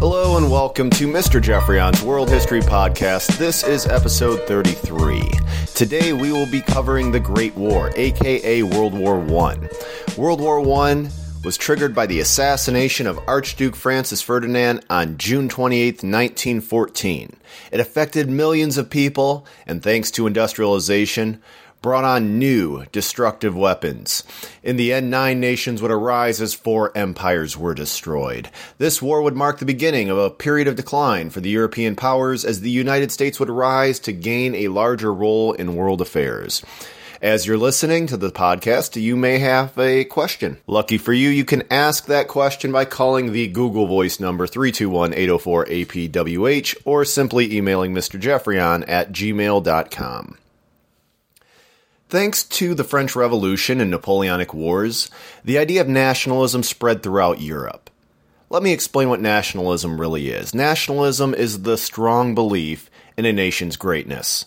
Hello and welcome to Mr. Jeffreyon's World History Podcast. This is episode 33. Today we will be covering the Great War, aka World War I. World War I was triggered by the assassination of Archduke Francis Ferdinand on June 28, 1914. It affected millions of people, and thanks to industrialization, brought on new destructive weapons. In the end, 9 nations would arise as 4 empires were destroyed. This war would mark the beginning of a period of decline for the European powers as the United States would rise to gain a larger role in world affairs. As you're listening to the podcast, you may have a question. Lucky for you, you can ask that question by calling the Google Voice number 321-804-APWH or simply emailing Mr. Jeffreyon at gmail.com. Thanks to the French Revolution and Napoleonic Wars, the idea of nationalism spread throughout Europe. Let me explain what nationalism really is. Nationalism is the strong belief in a nation's greatness.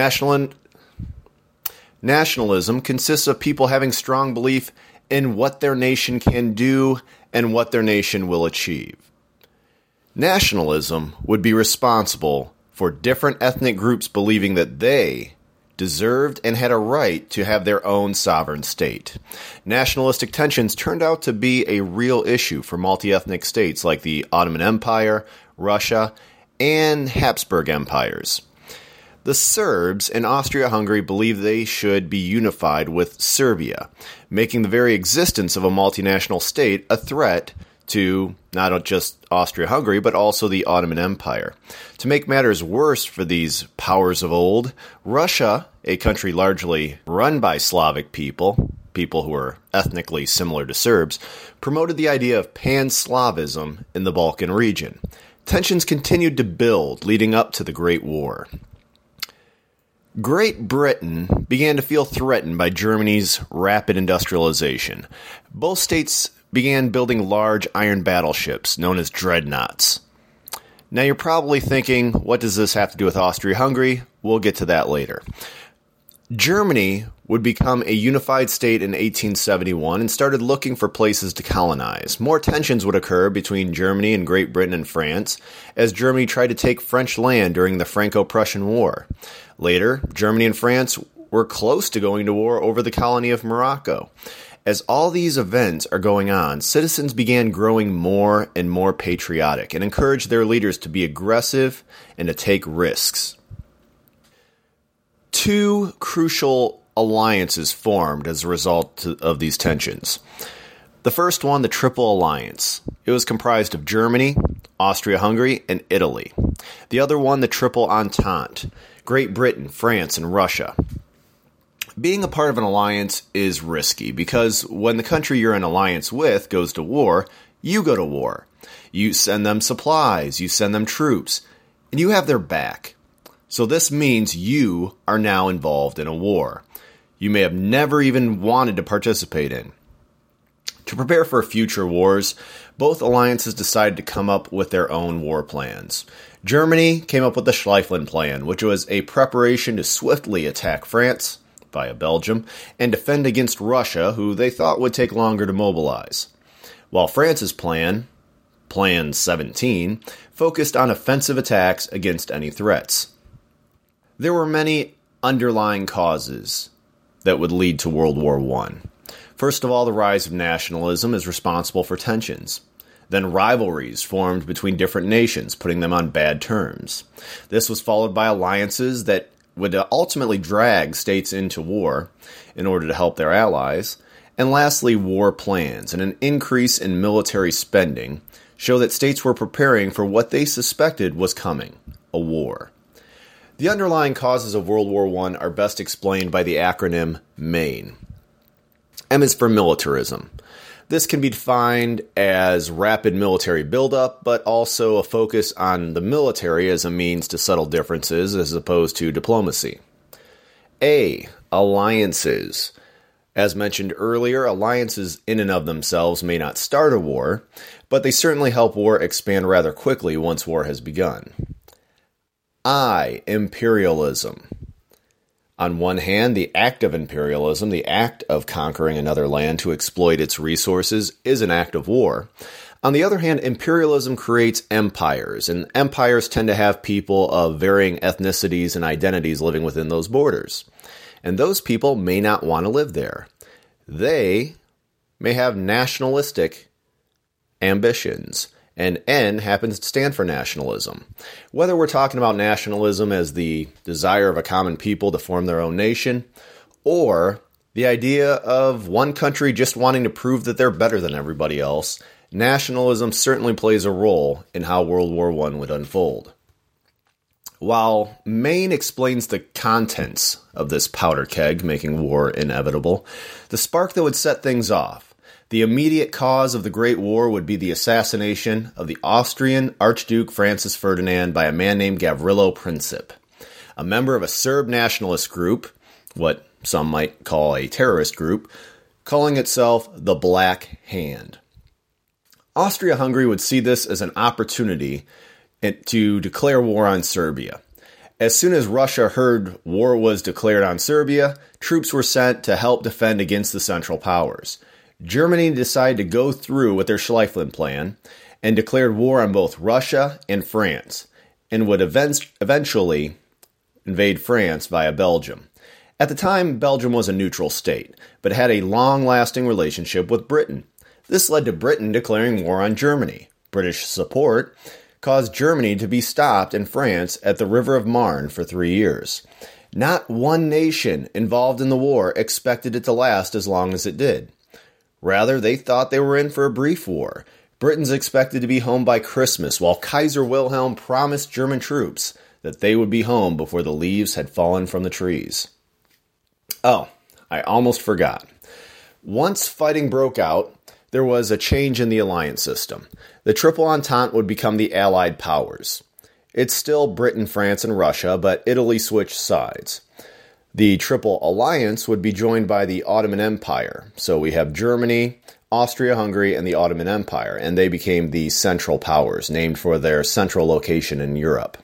Nationalism consists of people having strong belief in what their nation can do and what their nation will achieve. Nationalism would be responsible for different ethnic groups believing that they deserved and had a right to have their own sovereign state. Nationalistic tensions turned out to be a real issue for multi-ethnic states like the Ottoman Empire, Russia, and Habsburg empires. The Serbs in Austria-Hungary believed they should be unified with Serbia, making the very existence of a multinational state a threat to not just Austria-Hungary, but also the Ottoman Empire. To make matters worse for these powers of old, Russia, a country largely run by Slavic people who were ethnically similar to Serbs, promoted the idea of pan-Slavism in the Balkan region. Tensions continued to build leading up to the Great War. Great Britain began to feel threatened by Germany's rapid industrialization. Both states began building large iron battleships known as dreadnoughts. Now you're probably thinking, what does this have to do with Austria-Hungary? We'll get to that later. Germany would become a unified state in 1871 and started looking for places to colonize. More tensions would occur between Germany and Great Britain and France as Germany tried to take French land during the Franco-Prussian War. Later, Germany and France were close to going to war over the colony of Morocco. As all these events are going on, citizens began growing more and more patriotic and encouraged their leaders to be aggressive and to take risks. 2 crucial alliances formed as a result of these tensions. The first one, the Triple Alliance. It was comprised of Germany, Austria-Hungary, and Italy. The other one, the Triple Entente. Great Britain, France, and Russia. Being a part of an alliance is risky because when the country you're in alliance with goes to war, you go to war. You send them supplies, you send them troops, and you have their back. So this means you are now involved in a war you may have never even wanted to participate in. To prepare for future wars, both alliances decided to come up with their own war plans. Germany came up with the Schlieffen Plan, which was a preparation to swiftly attack France via Belgium, and defend against Russia, who they thought would take longer to mobilize. While France's plan, Plan 17, focused on offensive attacks against any threats. There were many underlying causes that would lead to World War I. First of all, the rise of nationalism is responsible for tensions. Then rivalries formed between different nations, putting them on bad terms. This was followed by alliances that would ultimately drag states into war in order to help their allies. And lastly, war plans and an increase in military spending show that states were preparing for what they suspected was coming, a war. The underlying causes of World War I are best explained by the acronym MAIN. M is for militarism. This can be defined as rapid military buildup, but also a focus on the military as a means to settle differences as opposed to diplomacy. A, alliances. As mentioned earlier, alliances in and of themselves may not start a war, but they certainly help war expand rather quickly once war has begun. I, imperialism. On one hand, the act of imperialism, the act of conquering another land to exploit its resources, is an act of war. On the other hand, imperialism creates empires, and empires tend to have people of varying ethnicities and identities living within those borders. And those people may not want to live there. They may have nationalistic ambitions, and N happens to stand for nationalism. Whether we're talking about nationalism as the desire of a common people to form their own nation, or the idea of one country just wanting to prove that they're better than everybody else, nationalism certainly plays a role in how World War I would unfold. While Maine explains the contents of this powder keg making war inevitable, the spark that would set things off, the immediate cause of the Great War, would be the assassination of the Austrian Archduke Francis Ferdinand by a man named Gavrilo Princip, a member of a Serb nationalist group, what some might call a terrorist group, calling itself the Black Hand. Austria-Hungary would see this as an opportunity to declare war on Serbia. As soon as Russia heard war was declared on Serbia, troops were sent to help defend against the Central Powers. Germany decided to go through with their Schlieffen Plan and declared war on both Russia and France, and would eventually invade France via Belgium. At the time, Belgium was a neutral state, but had a long-lasting relationship with Britain. This led to Britain declaring war on Germany. British support caused Germany to be stopped in France at the River of Marne for 3 years. Not one nation involved in the war expected it to last as long as it did. Rather, they thought they were in for a brief war. Britons expected to be home by Christmas, while Kaiser Wilhelm promised German troops that they would be home before the leaves had fallen from the trees. Oh, I almost forgot. Once fighting broke out, there was a change in the alliance system. The Triple Entente would become the Allied powers. It's still Britain, France, and Russia, but Italy switched sides. The Triple Alliance would be joined by the Ottoman Empire. So we have Germany, Austria-Hungary, and the Ottoman Empire, and they became the Central Powers, named for their central location in Europe.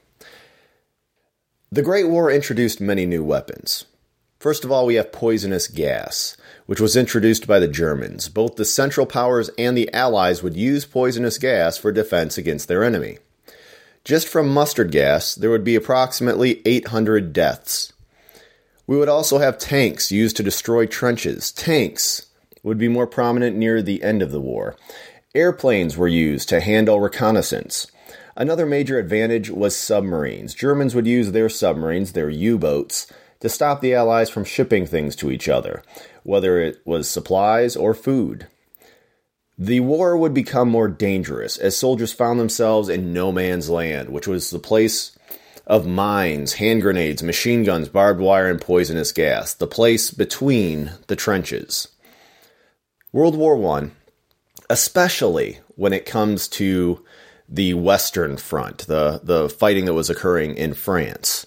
The Great War introduced many new weapons. First of all, we have poisonous gas, which was introduced by the Germans. Both the Central Powers and the Allies would use poisonous gas for defense against their enemy. Just from mustard gas, there would be approximately 800 deaths. We would also have tanks used to destroy trenches. Tanks would be more prominent near the end of the war. Airplanes were used to handle reconnaissance. Another major advantage was submarines. Germans would use their submarines, their U-boats, to stop the Allies from shipping things to each other, whether it was supplies or food. The war would become more dangerous as soldiers found themselves in no man's land, which was the place of mines, hand grenades, machine guns, barbed wire, and poisonous gas, the place between the trenches. World War I, especially when it comes to the Western Front, the fighting that was occurring in France,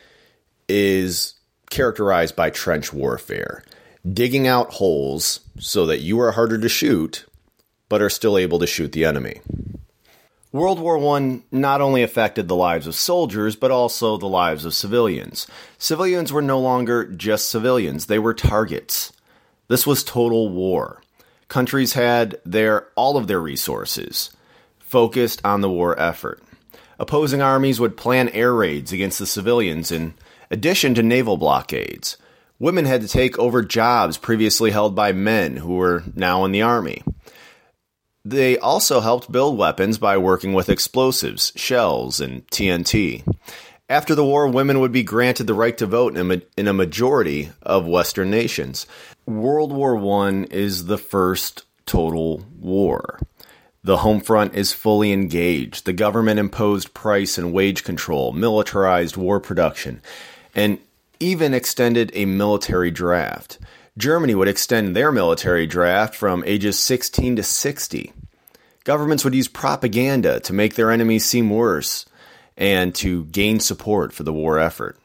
is characterized by trench warfare, digging out holes so that you are harder to shoot, but are still able to shoot the enemy. World War I not only affected the lives of soldiers, but also the lives of civilians. Civilians were no longer just civilians, they were targets. This was total war. Countries had all of their resources focused on the war effort. Opposing armies would plan air raids against the civilians in addition to naval blockades. Women had to take over jobs previously held by men who were now in the army. They also helped build weapons by working with explosives, shells, and TNT. After the war, women would be granted the right to vote in a majority of Western nations. World War I is the first total war. The home front is fully engaged. The government imposed price and wage control, militarized war production, and even extended a military draft. Germany would extend their military draft from ages 16 to 60. Governments would use propaganda to make their enemies seem worse and to gain support for the war effort.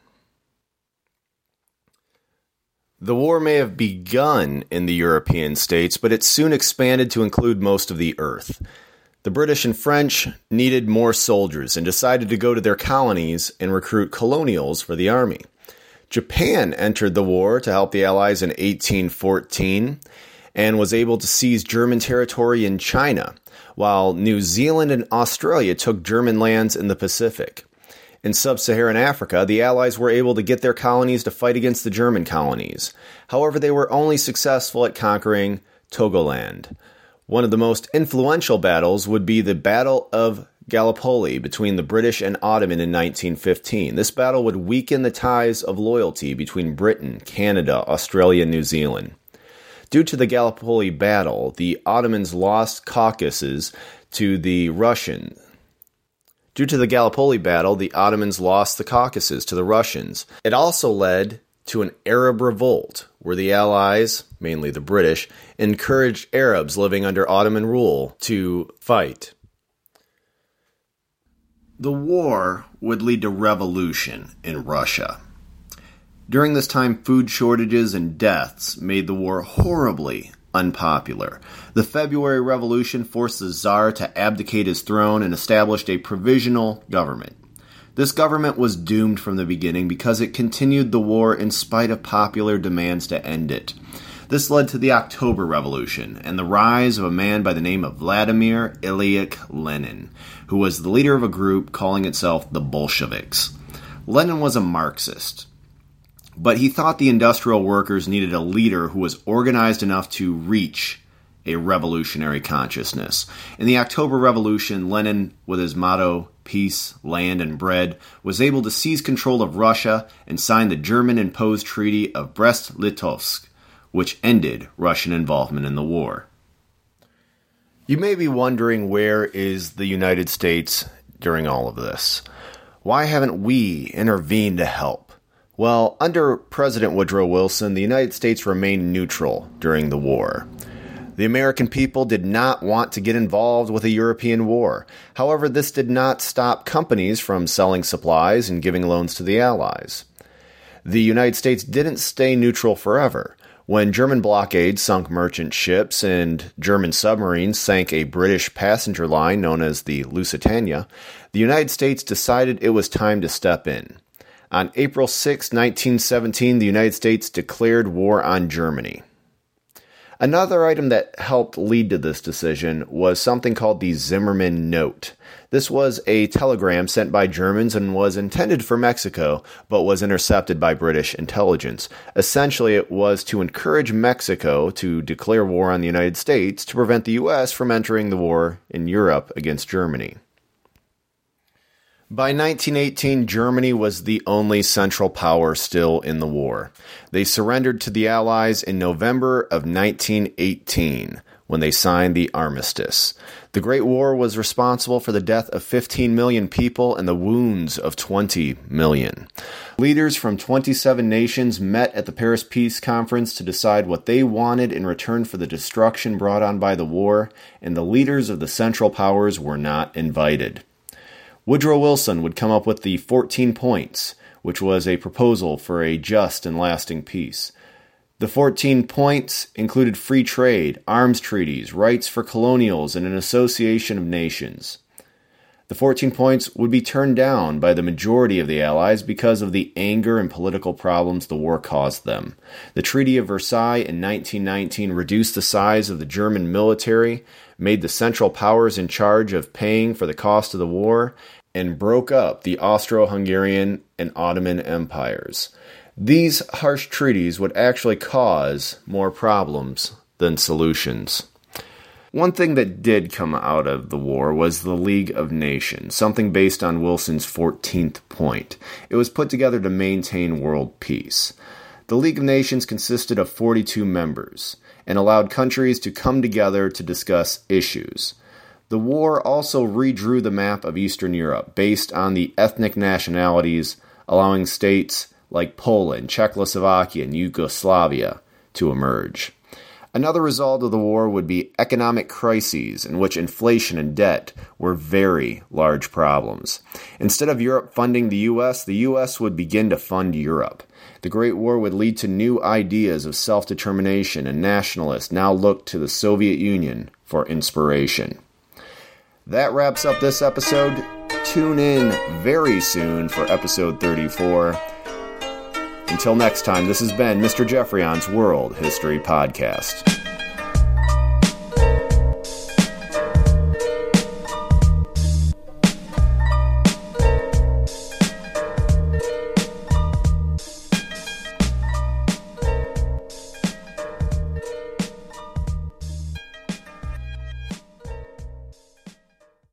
The war may have begun in the European states, but it soon expanded to include most of the earth. The British and French needed more soldiers and decided to go to their colonies and recruit colonials for the army. Japan entered the war to help the Allies in 1814 and was able to seize German territory in China, while New Zealand and Australia took German lands in the Pacific. In sub-Saharan Africa, the Allies were able to get their colonies to fight against the German colonies. However, they were only successful at conquering Togoland. One of the most influential battles would be the Battle of Gallipoli between the British and Ottoman in 1915. This battle would weaken the ties of loyalty between Britain, Canada, Australia, and New Zealand. Due to the Gallipoli battle, the Ottomans lost Caucasus to the Russians. Due to the Gallipoli battle, the Ottomans lost the Caucasus to the Russians. It also led to an Arab revolt, where the Allies, mainly the British, encouraged Arabs living under Ottoman rule to fight. The war would lead to revolution in Russia. During this time, food shortages and deaths made the war horribly unpopular. The February Revolution forced the Tsar to abdicate his throne and established a provisional government. This government was doomed from the beginning because it continued the war in spite of popular demands to end it. This led to the October Revolution and the rise of a man by the name of Vladimir Ilyich Lenin, who was the leader of a group calling itself the Bolsheviks. Lenin was a Marxist, but he thought the industrial workers needed a leader who was organized enough to reach a revolutionary consciousness. In the October Revolution, Lenin, with his motto, peace, land, and bread, was able to seize control of Russia and sign the German-imposed Treaty of Brest-Litovsk, which ended Russian involvement in the war. You may be wondering, where is the United States during all of this? Why haven't we intervened to help? Well, under President Woodrow Wilson, the United States remained neutral during the war. The American people did not want to get involved with a European war. However, this did not stop companies from selling supplies and giving loans to the Allies. The United States didn't stay neutral forever. When German blockades sunk merchant ships and German submarines sank a British passenger line known as the Lusitania, the United States decided it was time to step in. On April 6, 1917, the United States declared war on Germany. Another item that helped lead to this decision was something called the Zimmermann Note. This was a telegram sent by Germans and was intended for Mexico, but was intercepted by British intelligence. Essentially, it was to encourage Mexico to declare war on the United States to prevent the U.S. from entering the war in Europe against Germany. By 1918, Germany was the only Central Power still in the war. They surrendered to the Allies in November of 1918, when they signed the armistice. The Great War was responsible for the death of 15 million people and the wounds of 20 million. Leaders from 27 nations met at the Paris Peace Conference to decide what they wanted in return for the destruction brought on by the war, and the leaders of the Central Powers were not invited. Woodrow Wilson would come up with the 14 points, which was a proposal for a just and lasting peace. The 14 points included free trade, arms treaties, rights for colonials, and an association of nations. The 14 points would be turned down by the majority of the Allies because of the anger and political problems the war caused them. The Treaty of Versailles in 1919 reduced the size of the German military, made the Central Powers in charge of paying for the cost of the war, and broke up the Austro-Hungarian and Ottoman empires. These harsh treaties would actually cause more problems than solutions. One thing that did come out of the war was the League of Nations, something based on Wilson's 14th point. It was put together to maintain world peace. The League of Nations consisted of 42 members and allowed countries to come together to discuss issues. The war also redrew the map of Eastern Europe based on the ethnic nationalities, allowing states like Poland, Czechoslovakia, and Yugoslavia to emerge. Another result of the war would be economic crises in which inflation and debt were very large problems. Instead of Europe funding the U.S. would begin to fund Europe. The Great War would lead to new ideas of self-determination, and nationalists now looked to the Soviet Union for inspiration. That wraps up this episode. Tune in very soon for episode 34. Until next time, this has been Mr. Jeffreyon's World History Podcast.